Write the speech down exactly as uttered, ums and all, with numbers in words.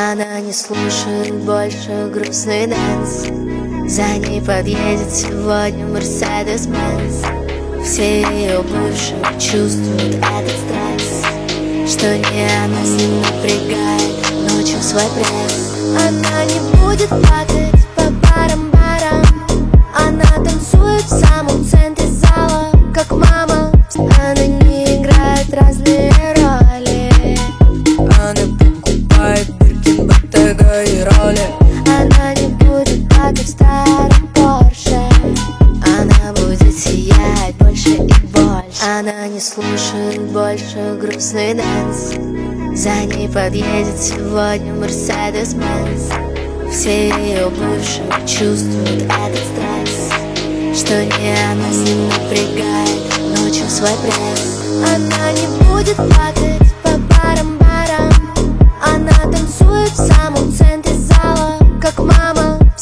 Она не слушает больше грустный дэнс. За ней подъедет сегодня Мерседес-Бенц. Все ее бывшие чувствуют этот стресс, что не она с ним напрягает ночью свой пресс. Она не будет плакать по барам-барам. Она танцует в самом центре зала, как мама. Она не играет разные роли. Она покупает Биркин, Bottega и роли. Она не будет плакать в старом Порше. Она будет сиять больше и больше. Она не слушает больше грустный дэнс. За ней подъедет сегодня Мерседес-Бенц. Все ее бывшие чувствуют этот стресс, что не она с ним напрягает ночью свой пресс. Она не будет плакать